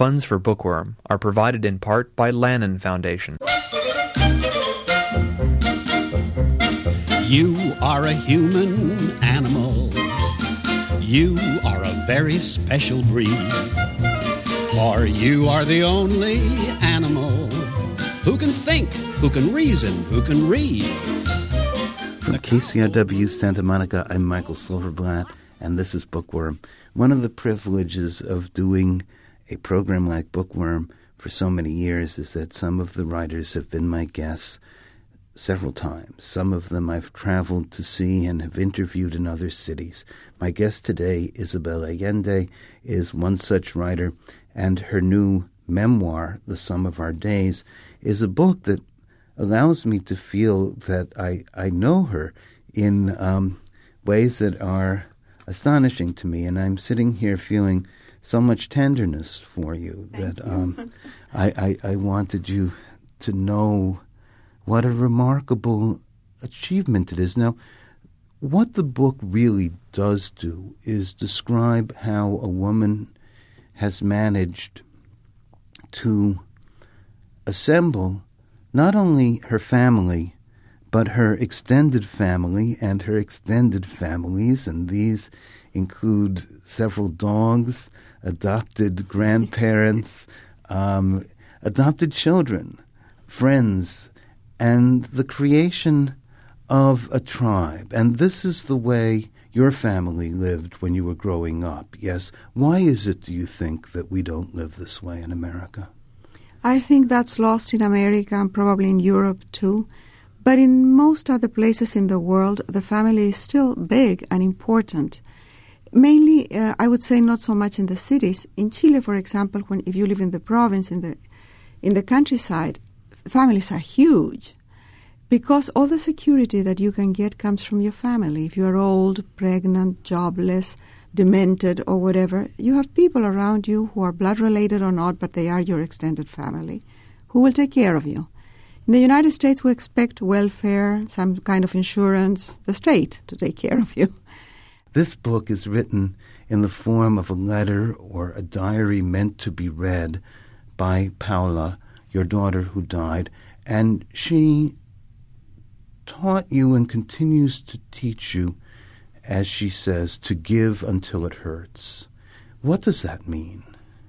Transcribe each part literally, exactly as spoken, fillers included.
Funds for Bookworm are provided in part by Lannan Foundation. You are a human animal. You are a very special breed. For you are the only animal who can think, who can reason, who can read. From K C R W Santa Monica, I'm Michael Silverblatt, and this is Bookworm. One of the privileges of doing a program like Bookworm for so many years is that some of the writers have been my guests several times. Some of them I've traveled to see and have interviewed in other cities. My guest today, Isabel Allende, is one such writer, and her new memoir, The Sum of Our Days, is a book that allows me to feel that I, I know her in um, ways that are astonishing to me. And I'm sitting here feeling so much tenderness for you Thank that you. um, I, I, I wanted you to know what a remarkable achievement it is. Now, what the book really does do is describe how a woman has managed to assemble not only her family, but her extended family and her extended families, and these include several dogs, adopted grandparents, um, adopted children, friends, and the creation of a tribe. And this is the way your family lived when you were growing up, yes? Why is it, do you think, that we don't live this way in America? I think that's lost in America and probably in Europe too. But in most other places in the world, the family is still big and important. Mainly, uh, I would say not so much in the cities. In Chile, for example, when if you live in the province, in the in the countryside, families are huge because all the security that you can get comes from your family. If you are old, pregnant, jobless, demented, or whatever, you have people around you who are blood-related or not, but they are your extended family, who will take care of you. In the United States, we expect welfare, some kind of insurance, the state to take care of you. This book is written in the form of a letter or a diary meant to be read by Paula, your daughter who died, and she taught you and continues to teach you, as she says, to give until it hurts. What does that mean?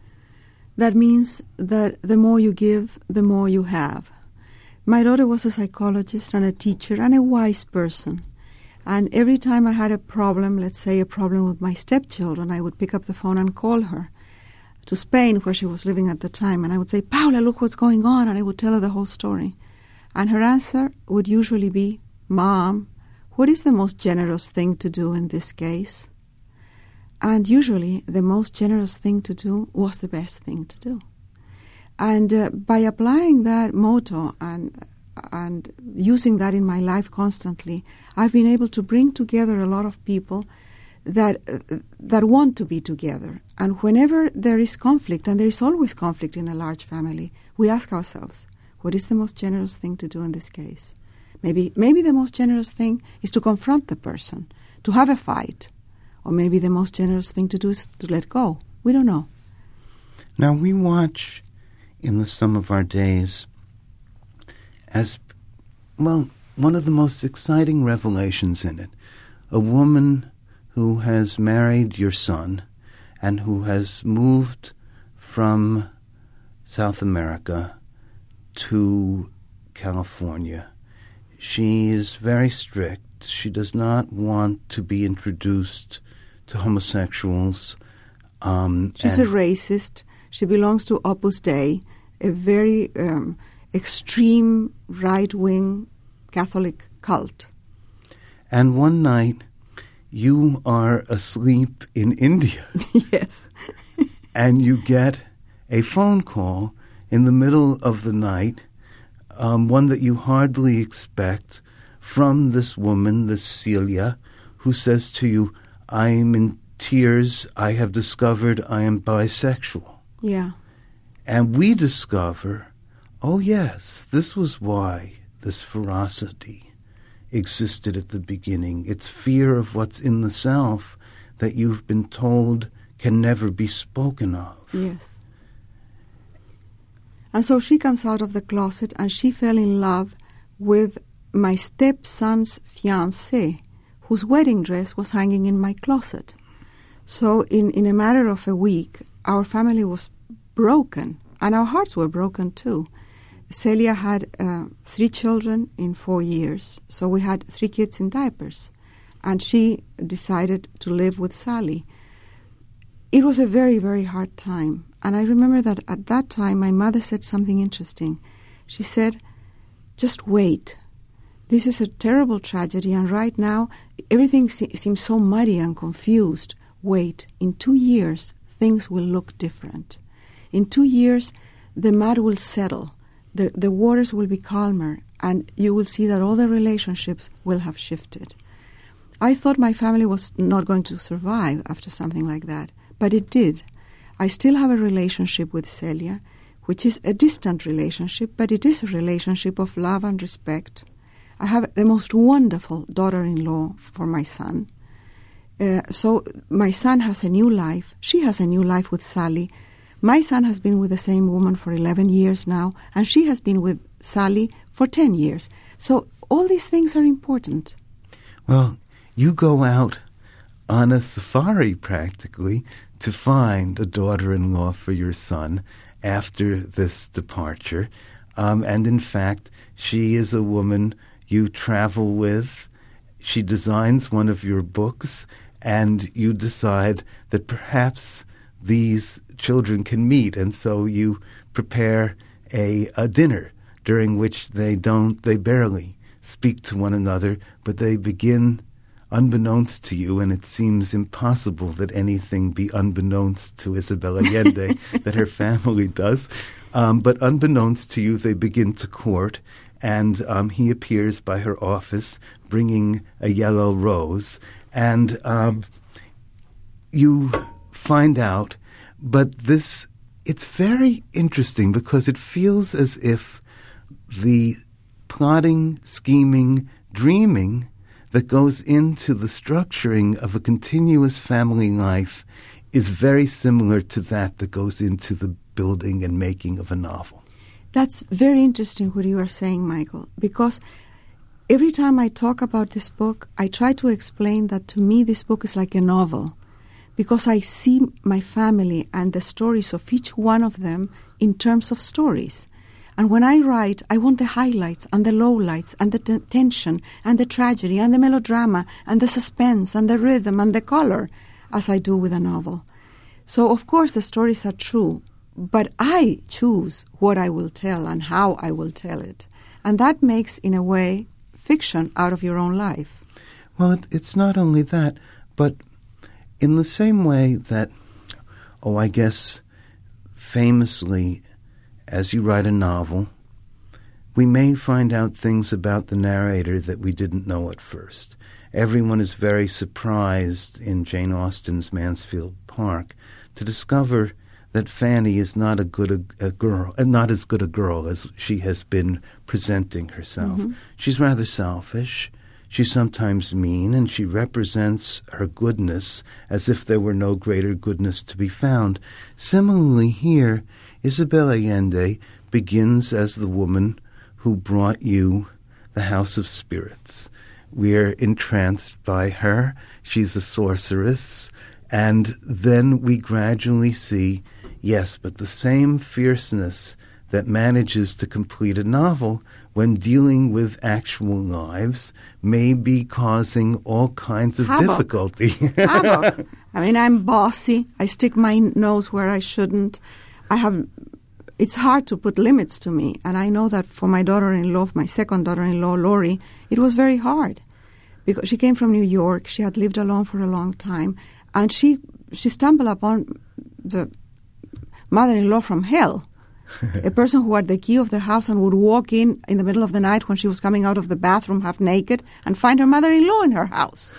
That means that the more you give, the more you have. My daughter was a psychologist and a teacher and a wise person. And every time I had a problem, let's say a problem with my stepchildren, I would pick up the phone and call her to Spain, where she was living at the time. And I would say, Paula, look what's going on. And I would tell her the whole story. And her answer would usually be, Mom, what is the most generous thing to do in this case? And usually the most generous thing to do was the best thing to do. And uh, by applying that motto and and using that in my life constantly, I've been able to bring together a lot of people that uh, that want to be together. And whenever there is conflict, and there is always conflict in a large family, we ask ourselves, what is the most generous thing to do in this case? Maybe maybe the most generous thing is to confront the person, to have a fight. Or maybe the most generous thing to do is to let go. We don't know. Now, we watch in The Sum of Our Days as, well, one of the most exciting revelations in it. A woman who has married your son and who has moved from South America to California. She is very strict. She does not want to be introduced to homosexuals. Um, She's a racist. She belongs to Opus Dei, a very um, extreme right-wing Catholic cult. And one night, you are asleep in India. Yes. And you get a phone call in the middle of the night, um, one that you hardly expect, from this woman, this Celia, who says to you, I am in tears, I have discovered I am bisexual. Yeah. And we discover, oh yes, this was why this ferocity existed at the beginning. It's fear of what's in the self that you've been told can never be spoken of. Yes. And so she comes out of the closet and she fell in love with my stepson's fiancé, whose wedding dress was hanging in my closet. So in, in a matter of a week, our family was broken, and our hearts were broken too. Celia had uh, three children in four years, so we had three kids in diapers, and she decided to live with Sally. It was a very, very hard time, and I remember that at that time my mother said something interesting. She said, just wait. This is a terrible tragedy, and right now everything se- seems so muddy and confused. Wait, in two years things will look different. In two years the mud will settle, the, the waters will be calmer, and you will see that all the relationships will have shifted. I thought my family was not going to survive after something like that, but it did. I still have a relationship with Celia, which is a distant relationship, but it is a relationship of love and respect. I have the most wonderful daughter-in-law for my son. Uh, so my son has a new life. She has a new life with Sally. My son has been with the same woman for eleven years now, and she has been with Sally for ten years. So all these things are important. Well, you go out on a safari practically to find a daughter-in-law for your son after this departure. Um, and in fact, she is a woman you travel with. She designs one of your books, and you decide that perhaps these children can meet, and so you prepare a, a dinner during which they don't, they barely speak to one another, but they begin unbeknownst to you, and it seems impossible that anything be unbeknownst to Isabel Allende that her family does. Um, but unbeknownst to you, they begin to court, and um, he appears by her office bringing a yellow rose, and um, you find out, but this, it's very interesting because it feels as if the plotting, scheming, dreaming that goes into the structuring of a continuous family life is very similar to that that goes into the building and making of a novel. That's very interesting what you are saying, Michael, because every time I talk about this book, I try to explain that to me this book is like a novel, because I see my family and the stories of each one of them in terms of stories. And when I write, I want the highlights and the lowlights and the t- tension and the tragedy and the melodrama and the suspense and the rhythm and the color, as I do with a novel. So, of course, the stories are true, but I choose what I will tell and how I will tell it. And that makes, in a way, fiction out of your own life. Well, it, it's not only that, but in the same way that, oh, I guess, famously, as you write a novel, we may find out things about the narrator that we didn't know at first. Everyone is very surprised in Jane Austen's Mansfield Park to discover that Fanny is not a good a, a girl, uh, not as good a girl as she has been presenting herself. Mm-hmm. She's rather selfish. She's sometimes mean, and she represents her goodness as if there were no greater goodness to be found. Similarly here, Isabel Allende begins as the woman who brought you the House of Spirits. We're entranced by her. She's a sorceress. And then we gradually see, yes, but the same fierceness that manages to complete a novel when dealing with actual lives may be causing all kinds of Havoc. difficulty. Havoc. I mean, I'm bossy. I stick my nose where I shouldn't. I have. It's hard to put limits to me, and I know that for my daughter-in-law, my second daughter-in-law, Lori, it was very hard because she came from New York. She had lived alone for a long time, and she she stumbled upon the mother-in-law from hell, a person who had the key of the house and would walk in in the middle of the night when she was coming out of the bathroom half naked and find her mother-in-law in her house.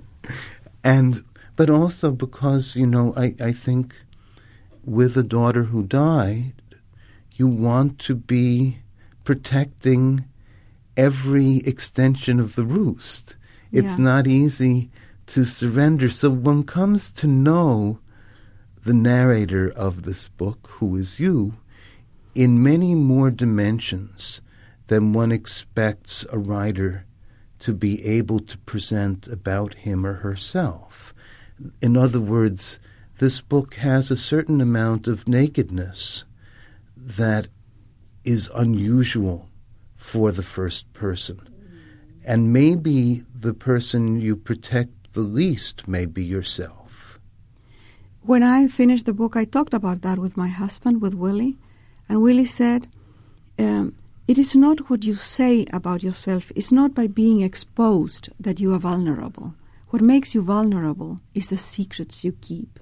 and but also because, you know, I, I think with a daughter who died, you want to be protecting every extension of the roost. It's Yeah. not easy to surrender. So one comes to know the narrator of this book, who is you, in many more dimensions than one expects a writer to be able to present about him or herself. In other words, this book has a certain amount of nakedness that is unusual for the first person. And maybe the person you protect the least may be yourself. When I finished the book, I talked about that with my husband, with Willie. And Willie said, um, it is not what you say about yourself. It's not by being exposed that you are vulnerable. What makes you vulnerable is the secrets you keep.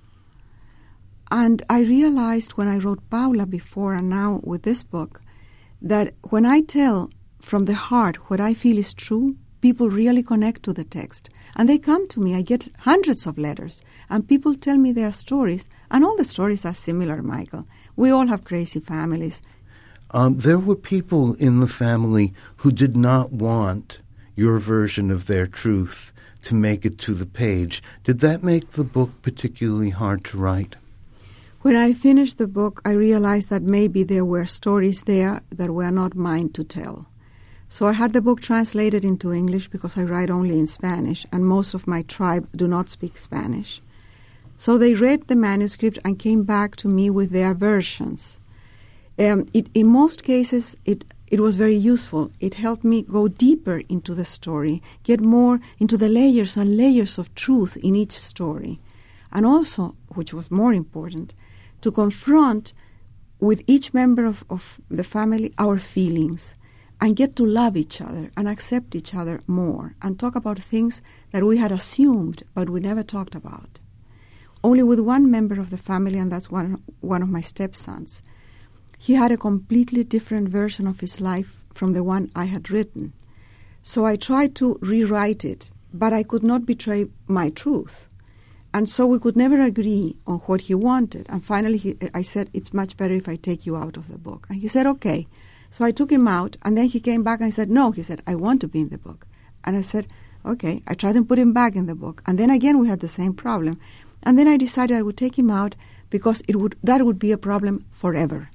And I realized when I wrote Paula before and now with this book, that when I tell from the heart what I feel is true, people really connect to the text. And they come to me. I get hundreds of letters. And people tell me their stories. And all the stories are similar, Michael. We all have crazy families. Um, there were people in the family who did not want your version of their truth to make it to the page. Did that make the book particularly hard to write? When I finished the book, I realized that maybe there were stories there that were not mine to tell. So I had the book translated into English because I write only in Spanish, and most of my tribe do not speak Spanish. So they read the manuscript and came back to me with their versions. Um, it, in most cases, it, it was very useful. It helped me go deeper into the story, get more into the layers and layers of truth in each story. And also, which was more important, to confront with each member of, of the family our feelings, and get to love each other and accept each other more and talk about things that we had assumed but we never talked about. Only with one member of the family, and that's one, one of my stepsons, he had a completely different version of his life from the one I had written. So I tried to rewrite it, but I could not betray my truth. And so we could never agree on what he wanted. And finally he, I said, it's much better if I take you out of the book. And he said, okay. So I took him out, and then he came back and said, no, he said, I want to be in the book. And I said, okay. I tried to put him back in the book. And then again we had the same problem. And then I decided I would take him out because it would that would be a problem forever.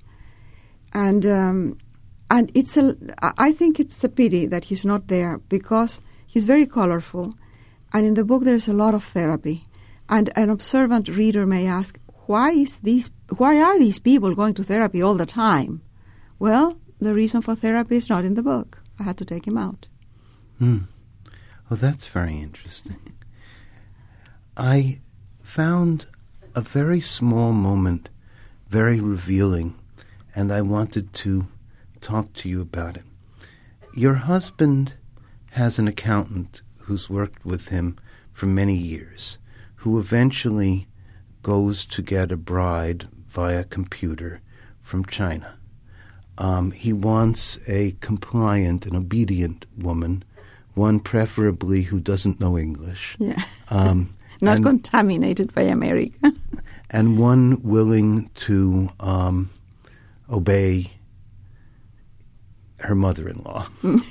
And um, and it's a, I think it's a pity that he's not there because he's very colorful. And in the book there's a lot of therapy. And an observant reader may ask, why is these, why are these people going to therapy all the time? Well, the reason for therapy is not in the book. I had to take him out. Hmm. Well, that's very interesting. I found a very small moment very revealing, and I wanted to talk to you about it. Your husband has an accountant who's worked with him for many years, who eventually goes to get a bride via computer from China. Um, he wants a compliant and obedient woman, one preferably who doesn't know English. Yeah. Um, Not and, contaminated by America. And one willing to um, obey her mother-in-law.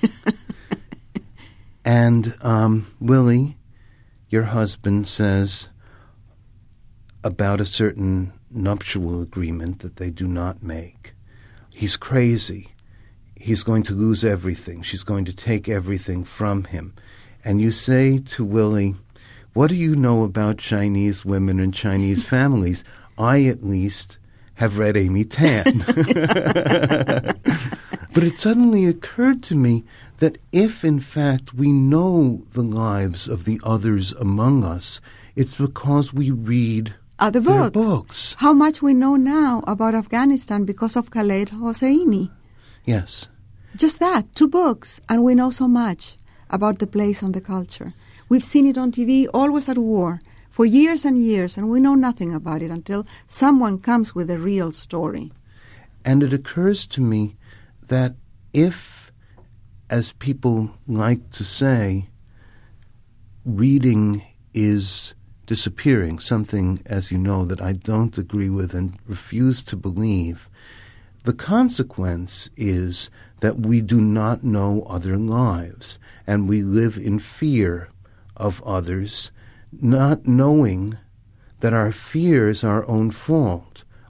And um, Willie, your husband, says about a certain nuptial agreement that they do not make. He's crazy. He's going to lose everything. She's going to take everything from him. And you say to Willie, what do you know about Chinese women and Chinese families? I, at least, have read Amy Tan. But it suddenly occurred to me that if, in fact, we know the lives of the others among us, it's because we read Other their books. books. How much we know now about Afghanistan because of Khaled Hosseini. Yes. Just that, two books, and we know so much about the place and the culture. We've seen it on T V, always at war, for years and years, and we know nothing about it until someone comes with a real story. And it occurs to me that if, as people like to say, reading is disappearing, something, as you know, that I don't agree with and refuse to believe, the consequence is that we do not know other lives, and we live in fear of others, not knowing that our fear is our own fault.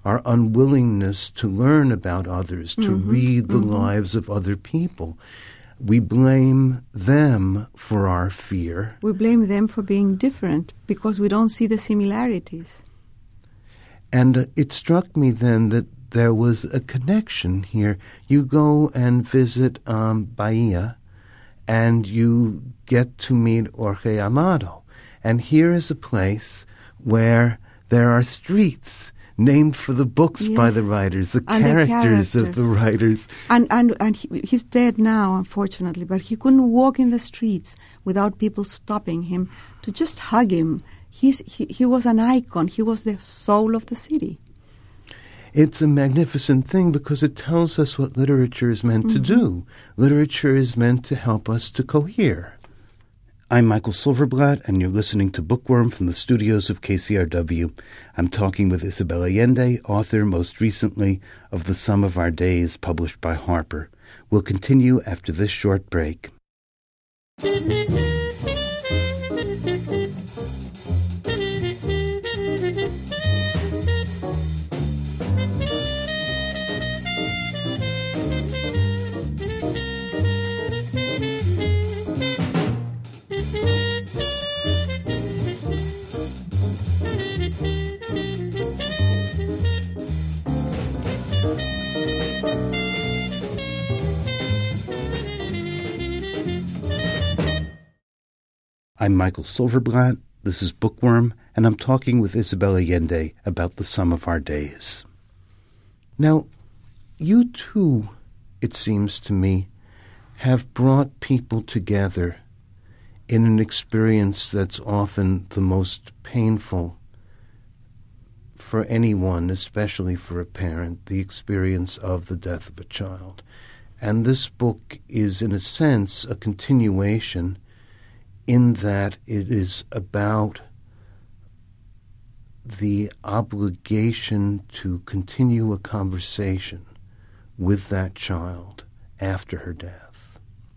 our unwillingness to learn about others, to Mm-hmm, read the mm-hmm. lives of other people. We blame them for our fear. We blame them for being different because we don't see the similarities. And uh, it struck me then that there was a connection here. You go and visit um, Bahia, and you get to meet Jorge Amado. And here is a place where there are streets named for the books by Yes. the writers, the And the characters of the characters. writers. And and and he, he's dead now, unfortunately, but he couldn't walk in the streets without people stopping him to just hug him. He's, he, he was an icon. He was the soul of the city. It's a magnificent thing because it tells us what literature is meant to do. Literature is meant to help us to cohere. I'm Michael Silverblatt, and you're listening to Bookworm from the studios of K C R W. I'm talking with Isabel Allende, author most recently of The Sum of Our Days, published by Harper. We'll continue after this short break. I'm Michael Silverblatt, this is Bookworm, and I'm talking with Isabel Allende about The Sum of Our Days. Now, you too, it seems to me, have brought people together in an experience that's often the most painful for anyone, especially for a parent, the experience of the death of a child. And this book is, in a sense, a continuation in that it is about the obligation to continue a conversation with that child after her death.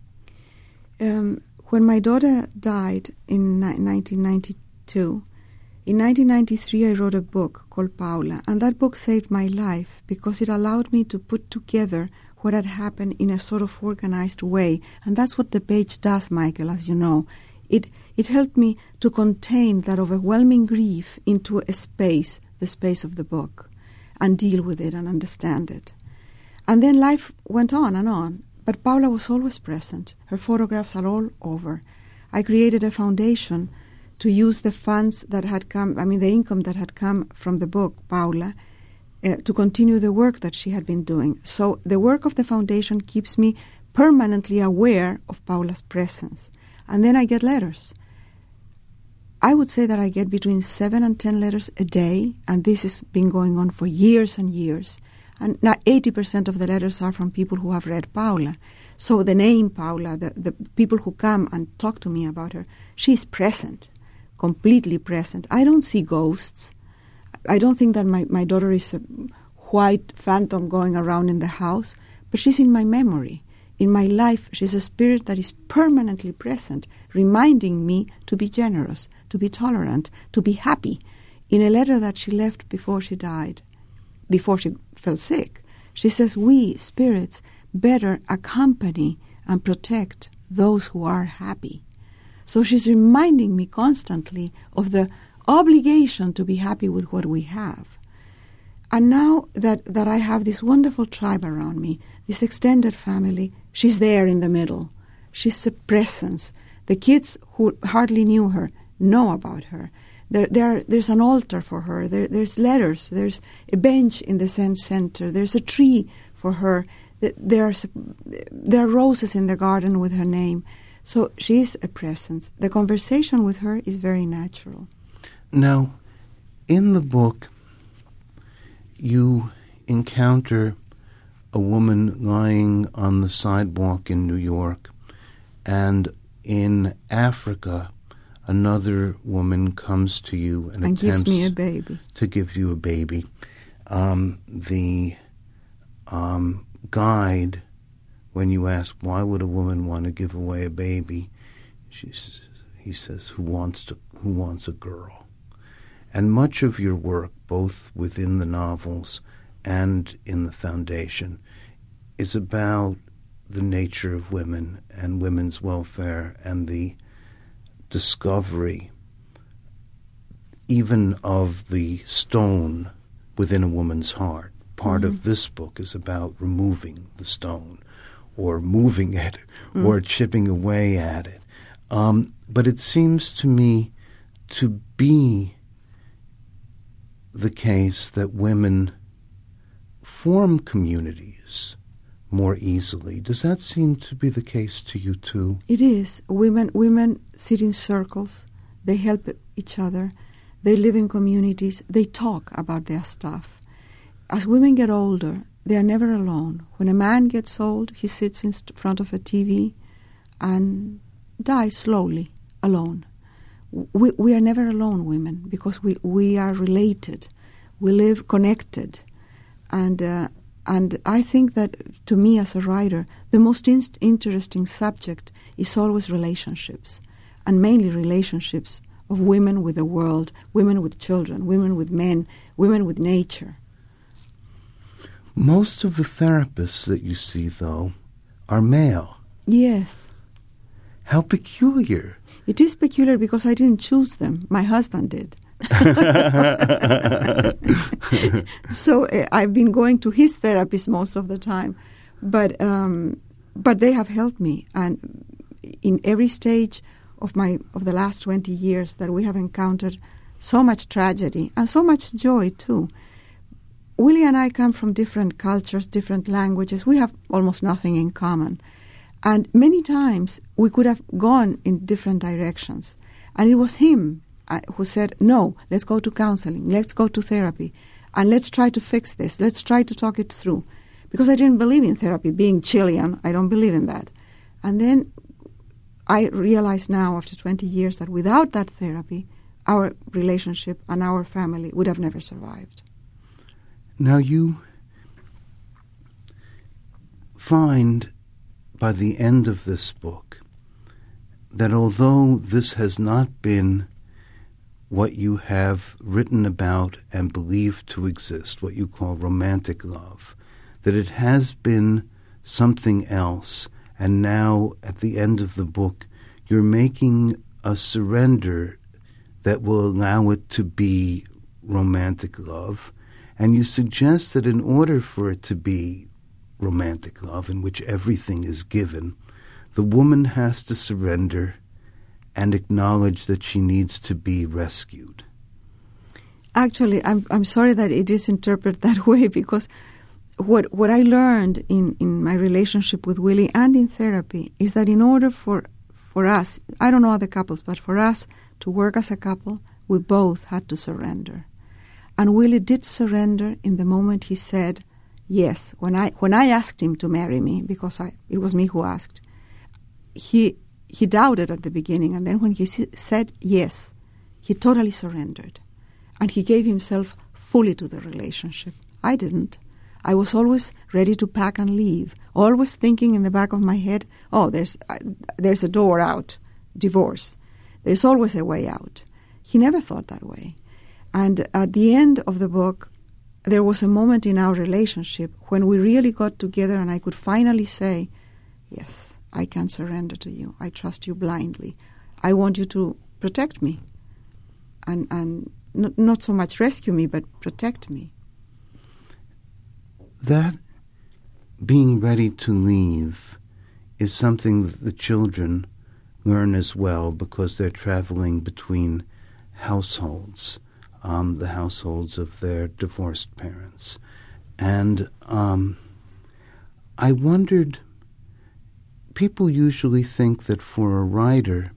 Um, when my daughter died in ni- nineteen ninety-two, in nineteen ninety-three I wrote a book called Paula, and that book saved my life because it allowed me to put together what had happened in a sort of organized way. And that's what the page does, Michael, as you know. It it helped me to contain that overwhelming grief into a space, the space of the book, and deal with it and understand it. And then life went on and on, but Paula was always present. Her photographs are all over. I created a foundation to use the funds that had come, I mean the income that had come from the book, Paula, uh, to continue the work that she had been doing. So the work of the foundation keeps me permanently aware of Paula's presence. And then I get letters. I would say that I get between seven and ten letters a day, and this has been going on for years and years. And now eighty percent of the letters are from people who have read Paula. So the name Paula, the, the people who come and talk to me about her, she's present, completely present. I don't see ghosts. I don't think that my, my daughter is a white phantom going around in the house, but she's in my memory. In my life, she's a spirit that is permanently present, reminding me to be generous, to be tolerant, to be happy. In a letter that she left before she died, before she fell sick, she says, we, spirits, better accompany and protect those who are happy. So she's reminding me constantly of the obligation to be happy with what we have. And now that, that I have this wonderful tribe around me, this extended family, she's there in the middle. She's a presence. The kids who hardly knew her know about her. There, there, there's an altar for her. There, there's letters. There's a bench in the Zen Center. There's a tree for her. There's, there are roses in the garden with her name. So she is a presence. The conversation with her is very natural. Now, in the book, you encounter a woman lying on the sidewalk in New York, and in Africa, another woman comes to you and, and attempts gives me a baby. to give you a baby. Um, the um, guide, when you ask why would a woman want to give away a baby, she says, he says, "Who wants to? Who wants a girl?" And much of your work, both within the novels and in the foundation, is about the nature of women and women's welfare and the discovery even of the stone within a woman's heart. Part mm-hmm. of this book is about removing the stone or moving it mm. or chipping away at it. Um, but it seems to me to be the case that women form communities more easily. Does that seem to be the case to you too? It is. Women women sit in circles. They help each other. They live in communities. They talk about their stuff. As women get older, they are never alone. When a man gets old, he sits in st- front of a T V and dies slowly, alone. We, we are never alone, women, because we, we are related. We live connected. And uh, and I think that, to me as a writer, the most in- interesting subject is always relationships, and mainly relationships of women with the world, women with children, women with men, women with nature. Most of the therapists that you see, though, are male. Yes. How peculiar. It is peculiar because I didn't choose them. My husband did. So uh, I've been going to his therapist most of the time. But um, but they have helped me. And in every stage of my of the last twenty years that we have encountered so much tragedy and so much joy, too. Willie and I come from different cultures, different languages. We have almost nothing in common. And many times we could have gone in different directions. And it was him uh, who said, no, let's go to counseling, let's go to therapy, and let's try to fix this, let's try to talk it through. Because I didn't believe in therapy. Being Chilean, I don't believe in that. And then I realize now, after twenty years, that without that therapy, our relationship and our family would have never survived. Now you find by the end of this book that although this has not been what you have written about and believed to exist, what you call romantic love, that it has been something else, and now at the end of the book you're making a surrender that will allow it to be romantic love. And you suggest that in order for it to be romantic love, in which everything is given, the woman has to surrender and acknowledge that she needs to be rescued. Actually, I'm I'm sorry that it is interpreted that way, because what what I learned in, in my relationship with Willie and in therapy is that in order for for us, I don't know other couples, but for us to work as a couple, we both had to surrender. And Willie did surrender in the moment he said yes. When I when I asked him to marry me, because I, it was me who asked, he he doubted at the beginning, and then when he si- said yes, he totally surrendered. And he gave himself fully to the relationship. I didn't. I was always ready to pack and leave, always thinking in the back of my head, oh, there's uh, there's a door out, divorce. There's always a way out. He never thought that way. And at the end of the book, there was a moment in our relationship when we really got together and I could finally say, yes, I can surrender to you. I trust you blindly. I want you to protect me. And, and not, not so much rescue me, but protect me. That being ready to leave is something that the children learn as well, because they're traveling between households. Um, the households of their divorced parents. And um, I wondered, people usually think that for a writer,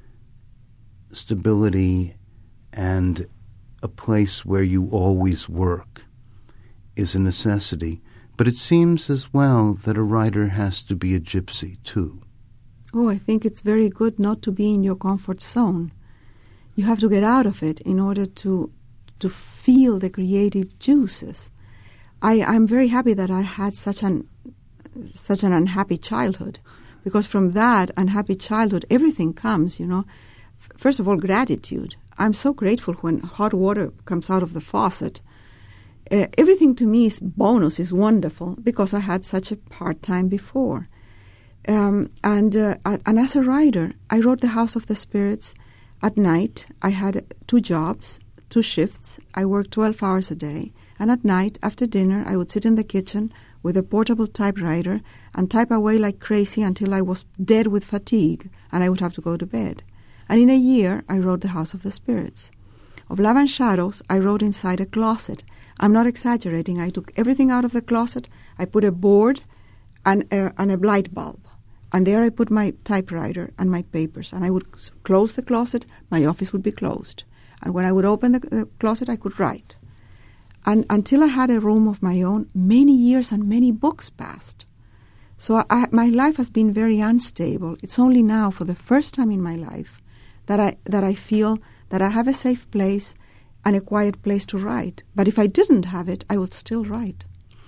stability and a place where you always work is a necessity. But it seems as well that a writer has to be a gypsy, too. Oh, I think it's very good not to be in your comfort zone. You have to get out of it in order to to feel the creative juices. I, I'm very happy that I had such an such an unhappy childhood, because from that unhappy childhood, everything comes, you know. F- first of all, gratitude. I'm so grateful when hot water comes out of the faucet. Uh, everything to me is bonus, is wonderful, because I had such a hard time before. Um, and, uh, and as a writer, I wrote The House of the Spirits at night. I had two jobs, two shifts. I worked twelve hours a day. And at night, after dinner, I would sit in the kitchen with a portable typewriter and type away like crazy until I was dead with fatigue and I would have to go to bed. And in a year, I wrote The House of the Spirits. Of Love and Shadows, I wrote inside a closet. I'm not exaggerating. I took everything out of the closet. I put a board and a, and a light bulb. And there I put my typewriter and my papers. And I would close the closet. My office would be closed. And when I would open the, the closet, I could write. And until I had a room of my own, many years and many books passed. So I, my life has been very unstable. It's only now, for the first time in my life, that I that I feel that I have a safe place and a quiet place to write. But if I didn't have it, I would still write.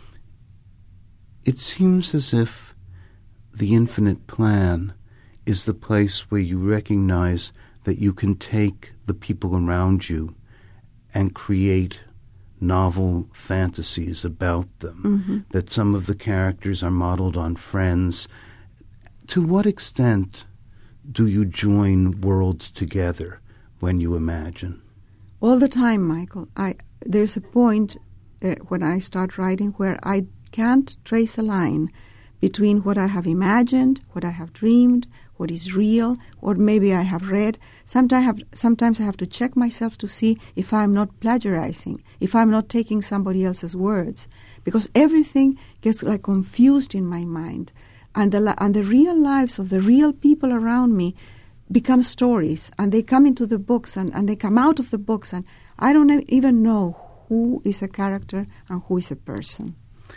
It seems as if the infinite plan is the place where you recognize that you can take the people around you and create novel fantasies about them, mm-hmm. that some of the characters are modeled on friends. To what extent do you join worlds together when you imagine? All the time, Michael. I there's a point uh, when I start writing where I can't trace a line between what I have imagined, what I have dreamed, what is real, or maybe I have read. Sometimes I have, sometimes I have to check myself to see if I'm not plagiarizing, if I'm not taking somebody else's words, because everything gets like confused in my mind. And the, and the real lives of the real people around me become stories, and they come into the books, and, and they come out of the books, and I don't even know who is a character and who is a person.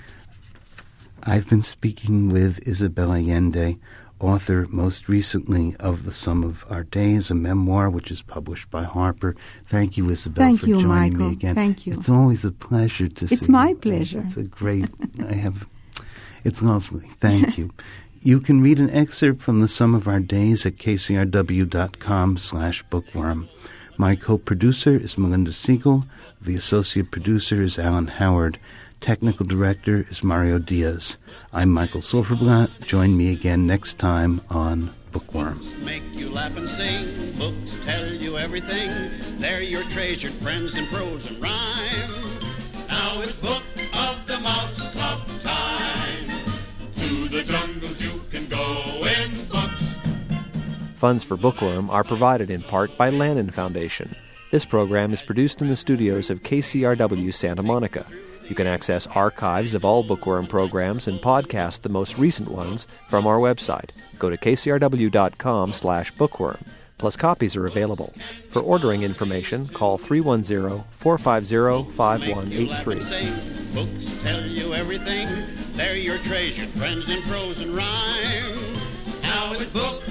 I've been speaking with Isabel Allende, author most recently of The Sum of Our Days, a memoir which is published by Harper. Thank you, Isabel, Thank for you, joining Michael. me again. Thank you. It's always a pleasure to see you. It's my pleasure. It's a great, I have, it's lovely. Thank you. You can read an excerpt from The Sum of Our Days at k c r w dot com slash bookworm. My co-producer is Melinda Siegel. The associate producer is Alan Howard. Technical director is Mario Diaz. I'm Michael Silverblatt. Join me again next time on Bookworm. Make you laugh and sing. Books tell you everything. They're your treasured friends in prose and rhyme. Now it's Book of the Mouse Club time. To the jungles you can go in books. Funds for Bookworm are provided in part by Lannan Foundation. This program is produced in the studios of K C R W Santa Monica. You can access archives of all Bookworm programs and podcast the most recent ones from our website. Go to k c r w dot com slash bookworm. Plus, copies are available. For ordering information, call three one zero, four five zero, five one eight three. Books tell you everything. They're your treasured friends in prose and rhyme. Now it's Book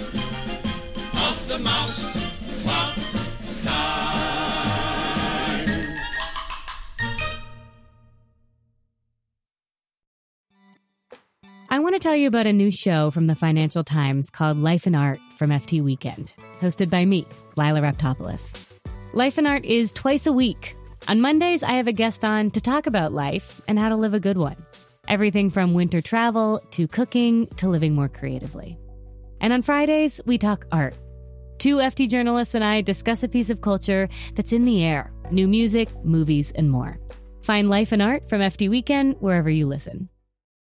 of the Mouse Club time. I want to tell you about a new show from the Financial Times called Life and Art from F T Weekend, hosted by me, Lila Raptopoulos. Life and Art is twice a week. On Mondays, I have a guest on to talk about life and how to live a good one. Everything from winter travel to cooking to living more creatively. And on Fridays, we talk art. Two F T journalists and I discuss a piece of culture that's in the air, new music, movies, and more. Find Life and Art from F T Weekend wherever you listen.